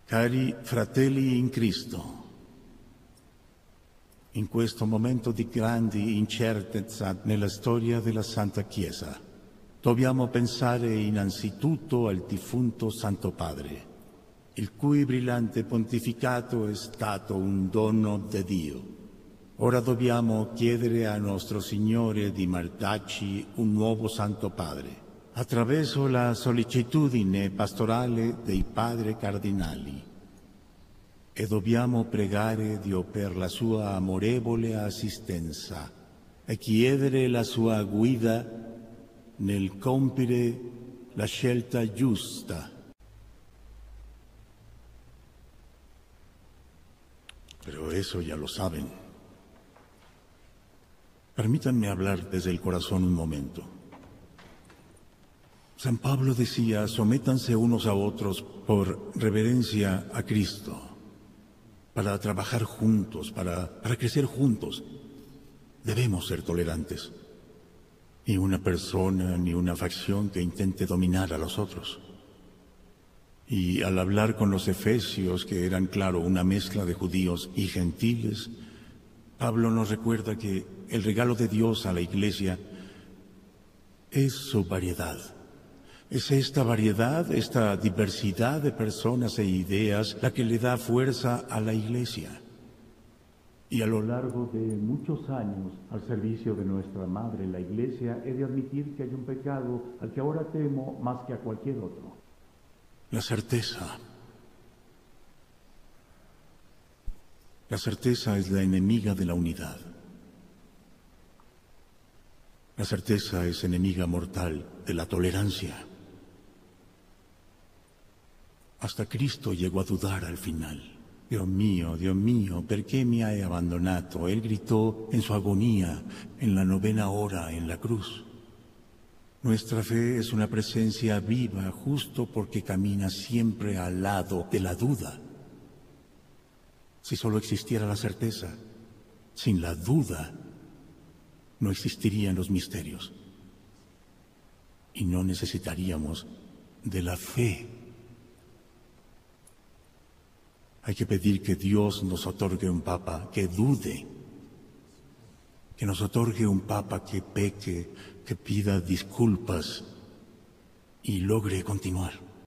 Cari fratelli in Cristo, in questo momento di grande incertezza nella storia della Santa Chiesa, dobbiamo pensare innanzitutto al defunto Santo Padre, il cui brillante pontificato è stato un dono di Dio. Ora dobbiamo chiedere a nostro Signore di mandarci un nuovo Santo Padre, attraverso la sollecitudine pastorale dei padri cardinali, e dobbiamo pregare Dio per la sua amorevole assistenza e chiedere la sua guida nel compiere la scelta giusta. Pero eso ya lo saben. Permítanme hablar desde el corazón un momento. San Pablo decía, sométanse unos a otros por reverencia a Cristo, para trabajar juntos, para crecer juntos. Debemos ser tolerantes. Ni una persona ni una facción que intente dominar a los otros. Y al hablar con los efesios, que eran, claro, una mezcla de judíos y gentiles, Pablo nos recuerda que el regalo de Dios a la Iglesia es su variedad. Es esta variedad, esta diversidad de personas e ideas la que le da fuerza a la Iglesia. Y a lo largo de muchos años al servicio de nuestra Madre, la Iglesia, he de admitir que hay un pecado al que ahora temo más que a cualquier otro. La certeza. La certeza es la enemiga de la unidad. La certeza es enemiga mortal de la tolerancia. Hasta Cristo llegó a dudar al final. Dios mío, ¿por qué me hai abbandonato? Él gritó en su agonía, en la 9ª hora, en la cruz. Nuestra fe es una presencia viva justo porque camina siempre al lado de la duda. Si solo existiera la certeza, sin la duda, no existirían los misterios. Y no necesitaríamos de la fe. Hay que pedir que Dios nos otorgue un Papa que dude, que nos otorgue un Papa que peque, que pida disculpas y logre continuar.